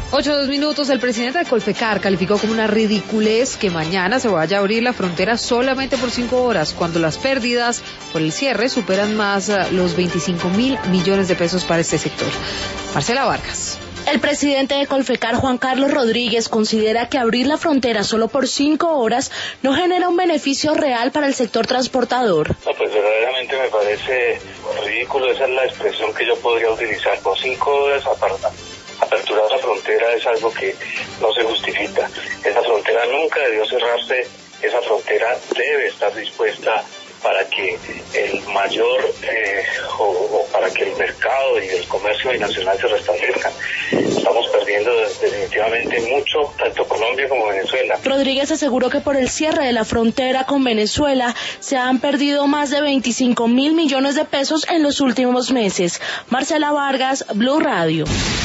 8:02. El presidente de Colpecar calificó como una ridiculez que mañana se vaya a abrir la frontera solamente por 5 horas, cuando las pérdidas por el cierre superan más los 25.000 millones de pesos para este sector. Marcela Vargas. El presidente de Colpecar, Juan Carlos Rodríguez, considera que abrir la frontera solo por 5 horas no genera un beneficio real para el sector transportador. No, pues verdaderamente me parece ridículo, esa es la expresión que yo podría utilizar. Por 5 horas aperturar la frontera es algo que no se justifica. Esa frontera nunca debió cerrarse, esa frontera debe estar dispuesta para que el mayor o para que el mercado y el comercio binacional se restablezcan. Estamos perdiendo definitivamente mucho, tanto Colombia como Venezuela. Rodríguez aseguró que por el cierre de la frontera con Venezuela se han perdido más de 25.000 millones de pesos en los últimos meses. Marcela Vargas, Blue Radio.